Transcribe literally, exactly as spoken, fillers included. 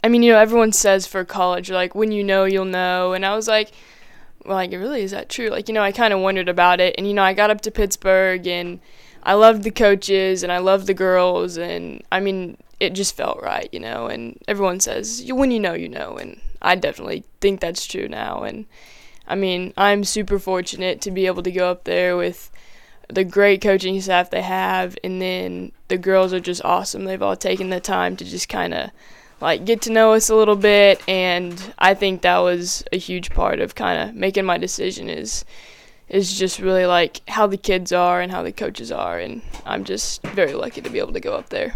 I mean, you know, everyone says for college, like, when you know, you'll know. And I was like, well, like, really, is that true? Like, you know, I kind of wondered about it. And, you know, I got up to Pittsburgh, and I loved the coaches, and I loved the girls. And, I mean, it just felt right, you know. And everyone says, "You- when you know, you know." And I definitely think that's true now. And, I mean, I'm super fortunate to be able to go up there with the great coaching staff they have, and then the girls are just awesome. They've all taken the time to just kind of like get to know us a little bit, and I think that was a huge part of kind of making my decision is is just really like how the kids are and how the coaches are, and I'm just very lucky to be able to go up there.